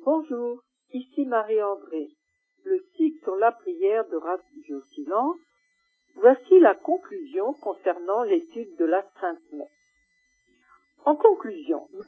Bonjour, ici Marie-André. Le cycle sur la prière de Radio Silence. Voici la conclusion concernant l'étude de la Sainte Messe. En conclusion, nous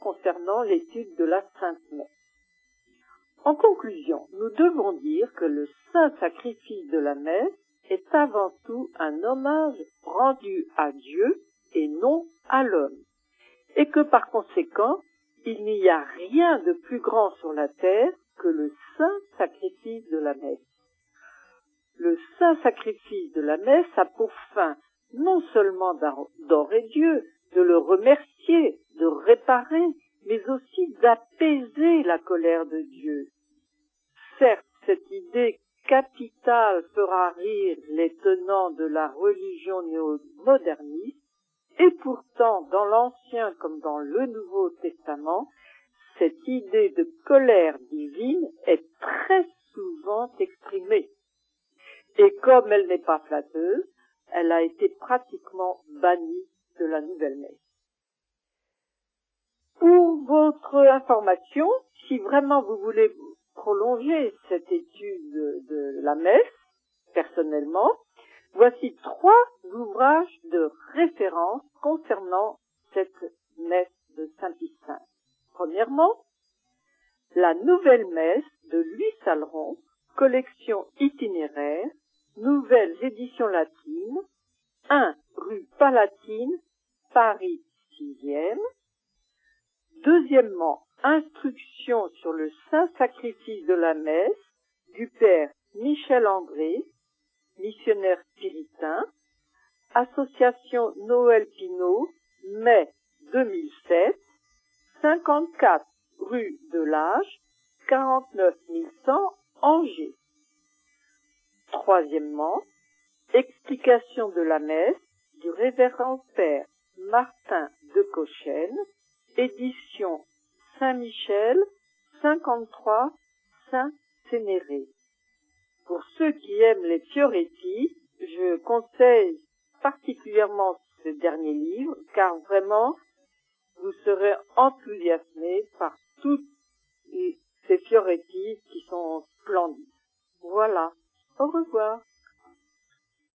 devons dire que le saint sacrifice de la messe est avant tout un hommage rendu à Dieu et non à l'homme, et que par conséquent, il n'y a rien de plus grand sur la terre que le saint sacrifice de la messe. Le saint sacrifice de la messe a pour fin non seulement d'adorer Dieu, de le remercier, de réparer, mais aussi d'apaiser la colère de Dieu. Certes, cette idée capitale fera rire les tenants de la religion néo-moderniste, et pourtant, dans l'Ancien comme dans le Nouveau Testament, cette idée de colère divine est très souvent exprimée. Et comme elle n'est pas flatteuse, elle a été pratiquement bannie de la Nouvelle Messe. Pour votre information, si vraiment vous voulez prolonger cette étude de la messe, personnellement, voici 3 ouvrages de référence concernant cette messe de Saint-Pie V. Premièrement, la Nouvelle Messe de Louis Salleron, collection itinéraire, nouvelles éditions latines, 1 rue Palatine, Paris 6e. Deuxièmement, instruction sur le saint sacrifice de la messe du père Michel André, missionnaire spiritain, association Noël Pinault, mai 2007, 54 rue de l'Age, 49 100 Angers. Troisièmement, explication de la messe du révérend père Martin de Cochenne, édition Saint-Michel, 53 Saint-Cénéré. Pour ceux qui aiment les Fioretti, je conseille particulièrement ce dernier livre, car vraiment, vous serez enthousiasmés par toutes ces Fioretti qui sont splendides. Voilà. Au revoir.